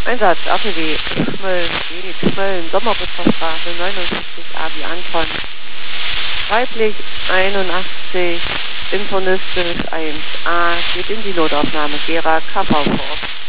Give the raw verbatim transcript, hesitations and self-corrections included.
Einsatz A P W Schmölln, Weg, Schmölln, Sommerbusverstraße neunundsiebzig A wie Anton. Weiblich einundachtzig, internistisch eins a, geht in die Notaufnahme, Gera, K V Forst.